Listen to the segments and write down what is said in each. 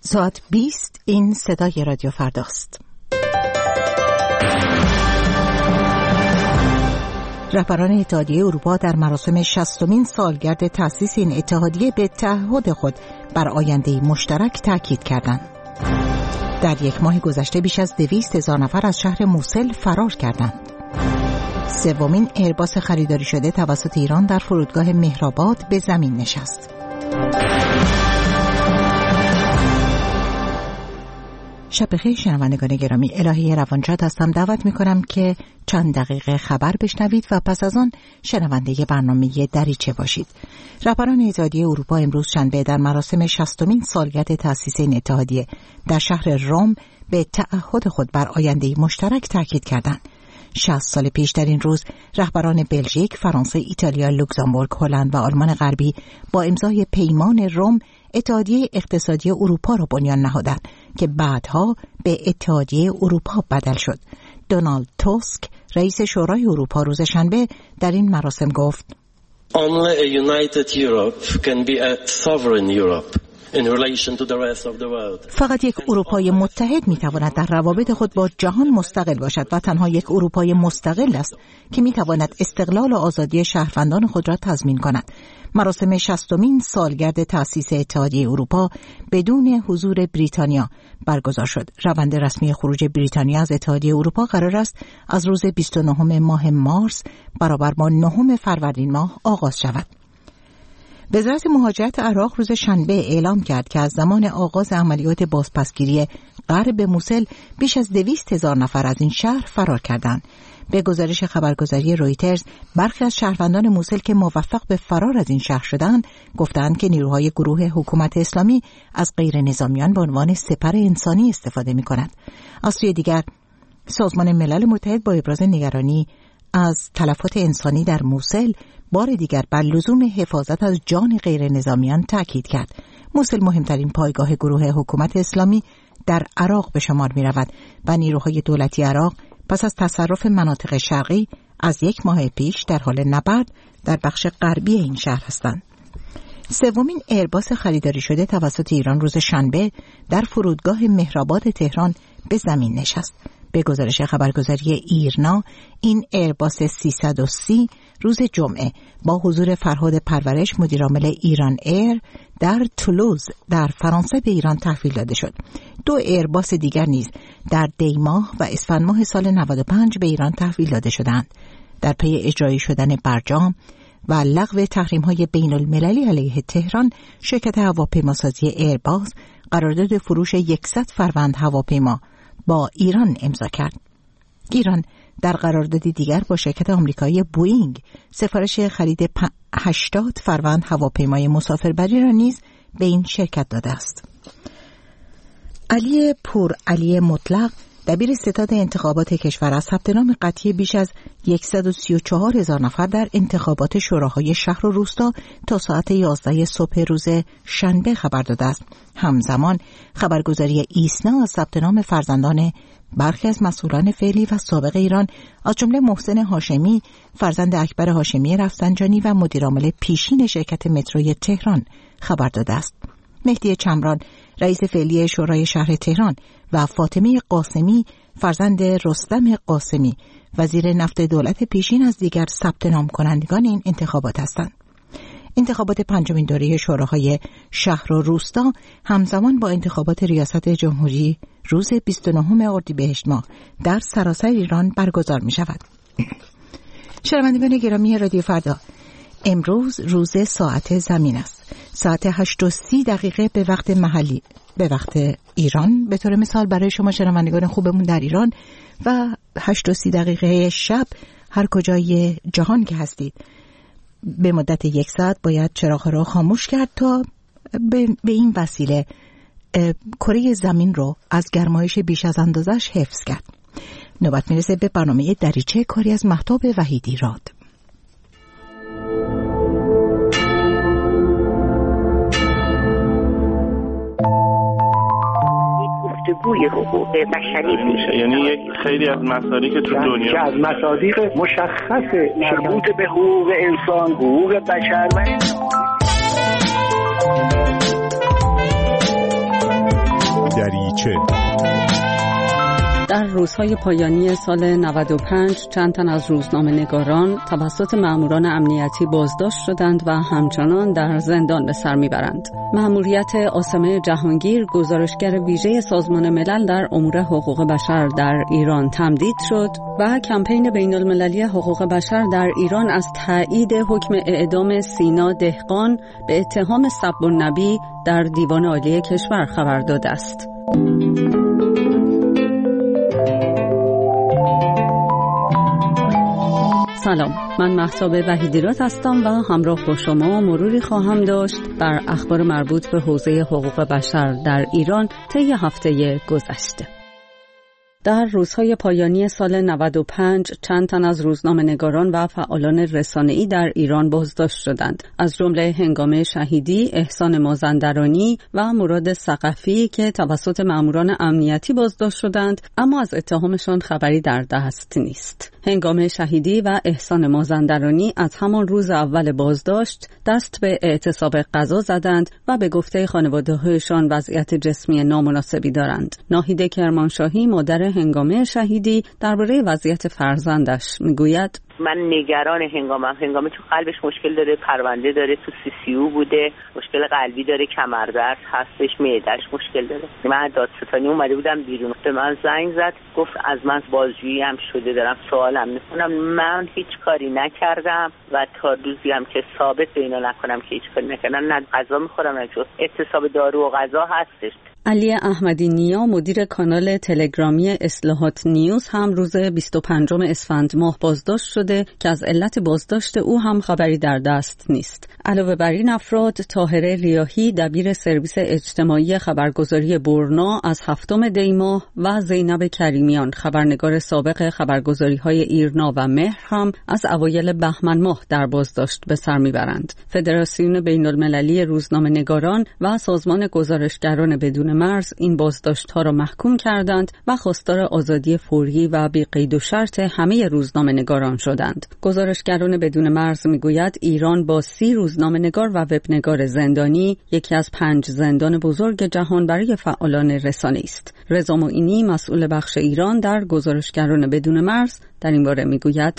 ساعت 20 این صدای رادیو فرداست. رهبران اتحادیه اروپا در مراسم 60مین سالگرد تأسیس این اتحادیه به تعهد خود بر آینده مشترک تاکید کردند. در یک ماه گذشته بیش از 200,000 نفر از شهر موسل فرار کردند. سومین ایرباس خریداری شده توسط ایران در فرودگاه مهرآباد به زمین نشست. شب بخیر شنوندگان گرامی، الهی روانشاد هستم. دعوت میکنم که چند دقیقه خبر بشنوید و پس از آن شنونده برنامه دریچه باشید. رهبران اتحادیه اروپا امروز شنبه در مراسم 60مین سالگرد تأسیس این اتحادیه در شهر روم به تعهد خود بر آینده مشترک تاکید کردند. 60 سال پیش در این روز رهبران بلژیک، فرانسه، ایتالیا، لوکزامبورگ، هلند و آلمان غربی با امضای پیمان روم اتحادیه اقتصادی اروپا را بنیان نهادند که بعدها به اتحادیه اروپا بدل شد. دونالد توسک، رئیس شورای اروپا، روز شنبه در این مراسم گفت: Only a united Europe can be a sovereign Europe. فقط یک اروپای متحد میتواند در روابط خود با جهان مستقل باشد و تنها یک اروپای مستقل است که میتواند استقلال و آزادی شهروندان خود را تضمین کند. مراسم 60مین سالگرد تأسیس اتحادیه اروپا بدون حضور بریتانیا برگزار شد. روند رسمی خروج بریتانیا از اتحادیه اروپا قرار است از روز 29 ماه مارس برابر با 9 فروردین ماه آغاز شود. وزارت مهاجرت عراق روز شنبه اعلام کرد که از زمان آغاز عملیات بازپسگیری غرب موسل بیش از 200,000 نفر از این شهر فرار کردند. به گزارش خبرگزاری رویترز، برخی از شهروندان موسل که موفق به فرار از این شهر شدند گفتند که نیروهای گروه حکومت اسلامی از غیر نظامیان به عنوان سپر انسانی استفاده می‌کنند. از سوی دیگر، سازمان ملل متحد با ابراز نگرانی از تلفات انسانی در موسل بار دیگر بر لزوم حفاظت از جان غیر نظامیان تاکید کرد. موسل مهمترین پایگاه گروه حکومت اسلامی در عراق به شمار می رود و نیروهای دولتی عراق پس از تصرف مناطق شرقی از یک ماه پیش در حال نبرد در بخش غربی این شهر هستند. سومین ایرباس خریداری شده توسط ایران روز شنبه در فرودگاه مهرآباد تهران به زمین نشست. به گزارش خبرگزاری ایرنا، این ایرباس 330 روز جمعه با حضور فرهاد پرورش، مدیرعامل ایران ایر، در تولوز در فرانسه به ایران تحویل داده شد. 2 ایرباس دیگر نیز در دی ماه و اسفند ماه سال 95 به ایران تحویل داده شدند. در پی اجرایی شدن برجام و لغو تحریم‌های بین‌المللی علیه تهران، شرکت هواپیماسازی ایرباس قرارداد فروش 100 فروند هواپیما با ایران امضا کرد. ایران در قراردادی دیگر با شرکت آمریکایی بوئینگ سفارش خرید 80 فروند هواپیمای مسافربری را نیز به این شرکت داده است. علی پورعلی مطلق، دبیر ستاد انتخابات کشور، از ثبت نام قطعی بیش از 134,000 نفر در انتخابات شوراهای شهر و روستا تا ساعت 11 صبح روز شنبه خبر داده است. همزمان خبرگزاری ایسنا از ثبت نام فرزندان برخی از مسئولان فعلی و سابق ایران از جمله محسن هاشمی، فرزند اکبر هاشمی رفسنجانی و مدیرعامل پیشین شرکت متروی تهران خبر داده است. مهدی چمران، رئیس فعلی شورای شهر تهران و فاطمه قاسمی، فرزند رستم قاسمی، وزیر نفت دولت پیشین، از دیگر ثبت نام کنندگان این انتخابات هستند. انتخابات 5مین دوره شوراهای شهر و روستا همزمان با انتخابات ریاست جمهوری روز 29 اردیبهشت ماه در سراسر ایران برگزار می شود. شنوندگان گرامی رادیو فردا، امروز روز ساعت زمین است. ساعت 8:30 به وقت محلی، به وقت ایران به طور مثال برای شما شنوندگان خوبمون در ایران، و 8:30 شب هر کجای جهان که هستید. به مدت 1 ساعت باید چراغ‌ها را خاموش کرد تا به این وسیله کره زمین رو از گرمایش بیش از اندازش حفظ کرد. نوبت میرسه به برنامه دریچه، کاری از مهتاب وحیدی راد. گفتگوی حقوق بشری میشه، یعنی یک خیلی از مسائلی که تو دنیا که از مصادیق مشخص مربوط به حقوق انسان، حقوق بشر میشه. در روزهای پایانی سال 95 چند تن از روزنامه‌نگاران توسط ماموران امنیتی بازداشت شدند و همچنان در زندان به سر میبرند. مأموریت عاصمه جهانگیر، گزارشگر ویژه سازمان ملل در امور حقوق بشر در ایران تمدید شد و کمپین بین‌المللی حقوق بشر در ایران از تایید حکم اعدام سینا دهقان به اتهام سب النبی در دیوان عالی کشور خبر داده است. سلام، من مهتاب وحیدیراد هستم و همراه با شما مروری خواهم داشت بر اخبار مربوط به حوزه حقوق بشر در ایران طی هفته گذشته. در روزهای پایانی سال 95 چند تن از روزنامه‌نگاران و فعالان رسانه‌ای در ایران بازداشت شدند، از جمله هنگامه شهیدی، احسان مازندرانی و مراد ثقفی که توسط ماموران امنیتی بازداشت شدند اما از اتهامشان خبری در دست نیست. هنگام شهیدی و احسان مازندرانی از همان روز اول بازداشت دست به اعتصاب غذا زدند و به گفته خانواده‌هایشان وضعیت جسمی نامناسبی دارند. ناهید کرمانشاهی، مادر هنگامه شهیدی، درباره وضعیت فرزندش میگوید: من نگران هنگامه تو قلبش مشکل داره، پرونده داره، تو CCU بوده، مشکل قلبی داره، کمردرد هستش، معده‌اش مشکل داره. من دادستانی اومده بودم بیرون، به من زنگ زد، گفت از من بازجویی هم شده، دارم سوالم میکنم. من هیچ کاری نکردم و تا روزی هم که ثابت به اینا نکنم که هیچ کاری نکردم، نه غذا میخورم نه جز اعتصاب دارو و غذا هستش. علی احمدی نیا، مدیر کانال تلگرامی اصلاحات نیوز، هم روز 25 اسفند ماه بازداشت شده که از علت بازداشت او هم خبری در دست نیست. علاوه بر این افراد، طاهره ریاحی، دبیر سرویس اجتماعی خبرگزاری برنا از 7 دی ماه و زینب کریمیان، خبرنگار سابق خبرگزاری‌های ایرنا و مهر، هم از اوایل بهمن ماه در بازداشت به سر میبرند. فدراسیون بین‌المللی روزنامه‌نگاران و سازمان گزارشگران بدون مرز این بازداشت‌ها را محکوم کردند و خواستار آزادی فوری و بی قید و شرط همه روزنامه‌نگاران شدند. گزارشگران بدون مرز میگوید ایران با 30 روزنامه‌نگار و وبنگار زندانی یکی از 5 زندان بزرگ جهان برای فعالان رسانه‌ای است. رضا معینی، مسئول بخش ایران در گزارشگران بدون مرز، در این باره میگوید: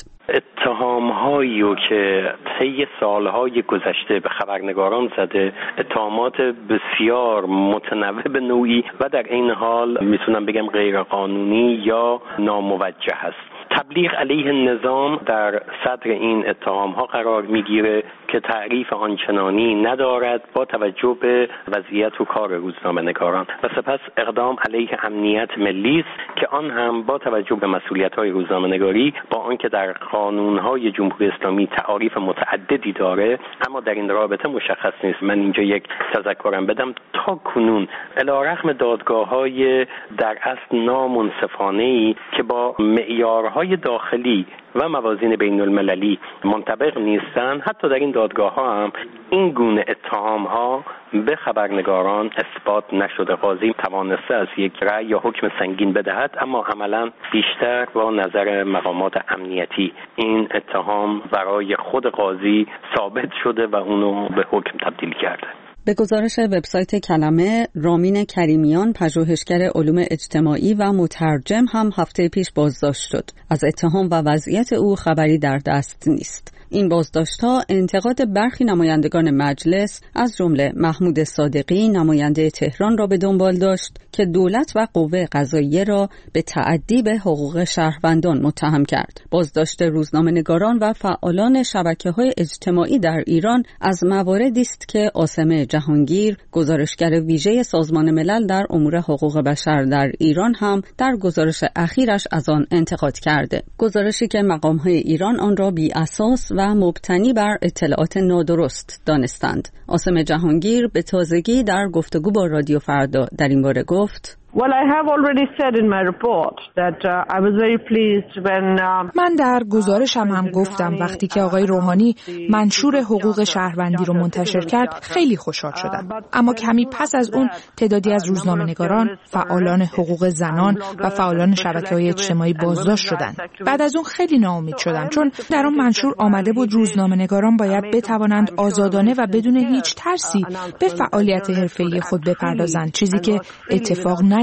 اتهام‌هایی که طی سالهای گذشته به خبرنگاران زده، اتهامات بسیار متنوع به نوعی و در این حال میتونم بگم غیر قانونی یا ناموجه است. تبلیغ علیه نظام در صدر این اتهام‌ها قرار میگیره که تعریف آنچنانی ندارد با توجه به وضعیت و کار روزنامه‌نگاران و سپس اقدام علیه امنیت ملی است که آن هم با توجه به مسئولیت‌های روزنامه‌نگاری، با آنکه در قانون‌های جمهوری اسلامی تعاریف متعددی داره اما در این رابطه مشخص نیست. من اینجا یک تذکرم بدم، تا کنون علیرغم دادگاه‌های در اصل نامنصفانه‌ای که با معیارهای داخلی و موازین بین المللی منطبق نیستند، حتی در این دادگاه‌ها هم این گونه اتهام‌ها به خبرنگاران اثبات نشده. قاضی توانسته از یک رأی یا حکم سنگین بدهد اما عملاً بیشتر با نظر مقامات امنیتی این اتهام برای خود قاضی ثابت شده و اونو به حکم تبدیل کرده. به گزارش وبسایت کلمه، رامین کریمیان، پژوهشگر علوم اجتماعی و مترجم، هم هفته پیش بازداشت شد. از اتهام و وضعیت او خبری در دست نیست. این بازداشت‌ها انتقاد برخی نمایندگان مجلس از جمله محمود صادقی، نماینده تهران، را به دنبال داشت که دولت و قوه قضاییه را به تعدی به حقوق شهروندان متهم کرد. بازداشت روزنامه‌نگاران و فعالان شبکه‌های اجتماعی در ایران از مواردی است که عاصمه جهانگیر، گزارشگر ویژه سازمان ملل در امور حقوق بشر در ایران، هم در گزارش اخیرش از آن انتقاد کرده. گزارشی که مقام‌های ایران آن را بی اساس و مبتنی بر اطلاعات نادرست دانستند. عاصم جهانگیر به تازگی در گفتگو با رادیو فردا در این باره گفت: Well, I have already said in my report that I was very pleased when من در گزارشم هم گفتم وقتی که آقای روحانی منشور حقوق شهروندی رو منتشر کرد خیلی خوشحال شدم. اما کمی پس از اون تعدادی از روزنامه‌نگاران، فعالان حقوق زنان و فعالان شبکه‌های اجتماعی بازداشت شدند. بعد از اون خیلی ناامید شدم چون در اون منشور آمده بود روزنامه‌نگاران باید بتوانند آزادانه و بدون هیچ ترسی به فعالیت حرفه‌ای خود بپردازند، چیزی که اتفاق نیفتاد.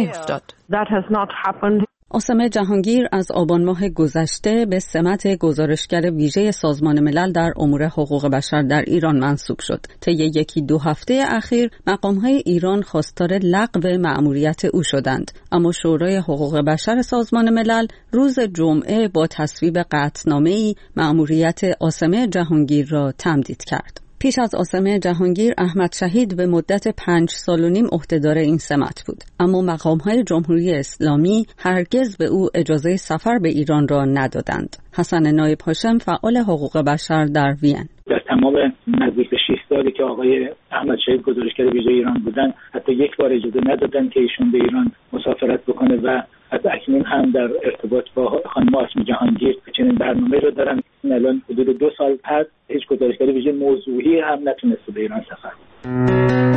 نیفتاد. عاصمه جهانگیر از آبان ماه گذشته به سمت گزارشگر ویژه سازمان ملل در امور حقوق بشر در ایران منصوب شد. طی یکی دو هفته اخیر مقام‌های ایران خواستار لغو مأموریت او شدند، اما شورای حقوق بشر سازمان ملل روز جمعه با تصویب قطعنامه‌ای مأموریت عاصمه جهانگیر را تمدید کرد. پیش از عاصمه جهانگیر احمد شهید به مدت 5 سال و نیم عهدهدار این سمت بود، اما مقام‌های جمهوری اسلامی هرگز به او اجازه سفر به ایران را ندادند. حسن نایب هاشم فعال حقوق بشر در وین: در تمام نزدیک به 6 سالی که آقای احمد شهید گزارشگر ویژه ایران بودن حتی یک بار اجازه ندادن که ایشون به ایران مسافرت بکنه و از اکنون هم در ارتباط با خانم عاصمه جهانگیر چنین برنامه رو دارن. الان حدود 2 سال پس هیچ گزارشگر ویژه موضوعی هم نتونسته به ایران سفر کنه.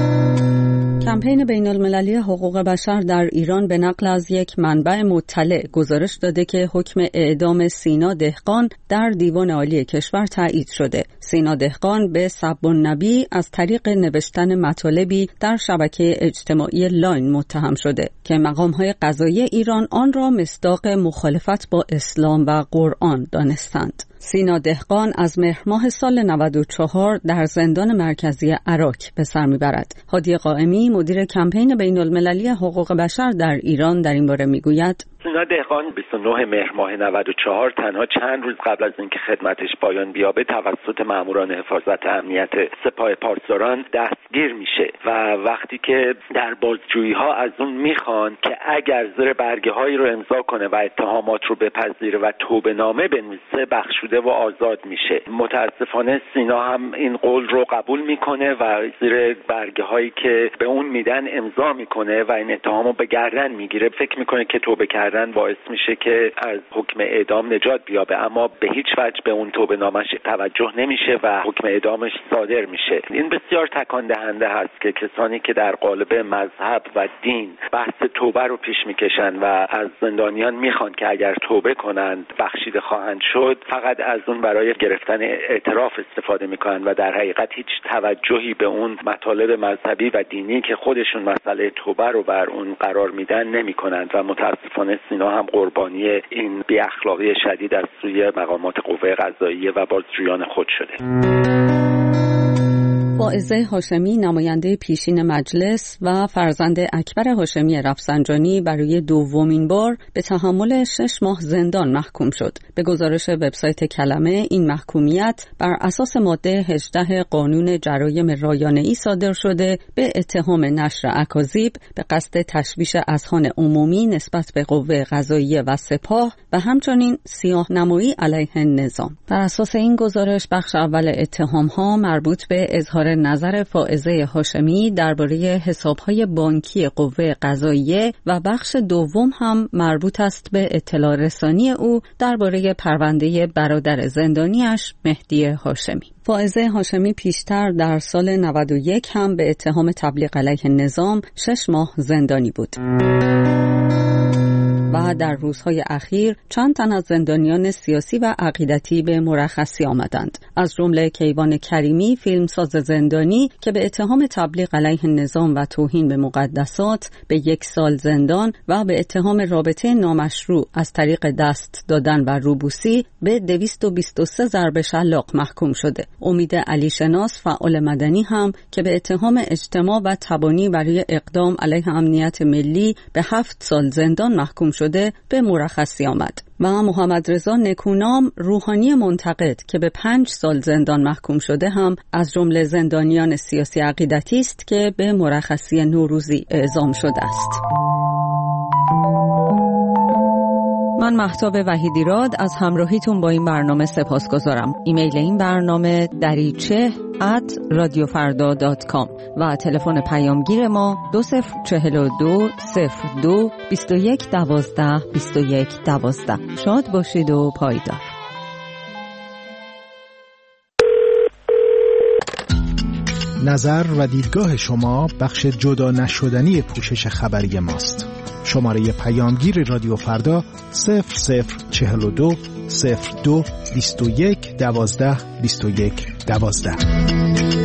کمپین بین‌المللی حقوق بشر در ایران به نقل از یک منبع مطلع گزارش داده که حکم اعدام سینا دهقان در دیوان عالی کشور تایید شده. سینا دهقان به سب النبی از طریق نوشتن مطالبی در شبکه اجتماعی لاین متهم شده که مقام‌های قضایی ایران آن را مصداق مخالفت با اسلام و قرآن دانستند. سینا دهقان از مهر ماه سال 94 در زندان مرکزی عراق به سر میبرد. هادی قائمی مدیر کمپین بین‌المللی حقوق بشر در ایران در این باره میگوید: سینا دهقان 29 مهر ماه 94 تنها چند روز قبل از اینکه خدمتش پایان بیابه توسط ماموران حفاظت امنیت سپاه پاسداران دستگیر میشه و وقتی که در بازجویی‌ها از اون میخوان که اگر زیر برگه‌هایی رو امضا کنه و اتهامات رو بپذیره و توبه‌نامه بنویسه بخشوده و آزاد میشه. متاسفانه سینا هم این قول رو قبول میکنه و زیر برگه‌هایی که به اون میدن امضا میکنه و این اتهامو به گردن میگیره. فکر میکنه که توبه کردن باعث میشه که از حکم اعدام نجات بیابه، اما به هیچ وجه به اون توبه‌نامش توجه نمیشه و حکم اعدامش صادر میشه. این بسیار تکان دهنده هست که کسانی که در قالب مذهب و دین بحث توبه رو پیش میکشن و از زندانیان میخوان که اگر توبه کنند بخشیده خواهند شد، فقط از اون برای گرفتن اعتراف استفاده میکنن و در حقیقت هیچ توجهی به اون مطالب مذهبی و دینی که خودشون مسئله توبه رو بر اون قرار میدن نمیکنند و متاسفانه سینا هم قربانی این بی اخلاقی شدید از سوی مقامات قوه قضاییه و بازجویان خود شده. فائزه هاشمی نماینده پیشین مجلس و فرزند اکبر هاشمی رفسنجانی برای دومین بار به تحمل 6 ماه زندان محکوم شد. به گزارش وبسایت کلمه این محکومیت بر اساس ماده 18 قانون جرایم رایانه‌ای صادر شده به اتهام نشر اکاذیب به قصد تشویش اذهان عمومی نسبت به قوه قضاییه و سپاه و همچنین سیاه‌نمایی علیه نظام. بر اساس این گزارش بخش اول اتهام‌ها مربوط به اظهار نظر فائزه هاشمی درباره حساب‌های بانکی قوه قضاییه و بخش دوم هم مربوط است به اطلاع رسانی او درباره پرونده برادر زندانیش مهدی هاشمی. فائزه هاشمی پیشتر در سال 91 هم به اتهام تبلیغ علیه نظام 6 ماه زندانی بود. و در روزهای اخیر چند تن از زندانیان سیاسی و عقیدتی به مرخصی آمدند. از جمله کیوان کریمی فیلمساز زندانی که به اتهام تبلیغ علیه نظام و توهین به مقدسات به 1 سال زندان و به اتهام رابطه نامشروع از طریق دست دادن و روبوسی به 223 ضرب شلاق محکوم شده. امید علی شناس فعال مدنی هم که به اتهام اجتماع و تبانی برای اقدام علیه امنیت ملی به 7 سال زندان محکوم شده به مرخصی آمد. و محمد رضا نکونام روحانی منتقد که به 5 سال زندان محکوم شده هم از جمله زندانیان سیاسی عقیدتی است که به مرخصی نوروزی اعزام شده است. من مهتاب وحیدیراد از همراهیتون با این برنامه سپاسگزارم. ایمیل این برنامه dariche@radiofarda.com و تلفن پیامگیر ما 2042 02 21 12 21 12. شاد باشید و پایدار. نظر و دیدگاه شما بخش جدا نشدنی پوشش خبری ماست. شماره پیامگیر رادیو فردا 0042 02 21 12 21 12.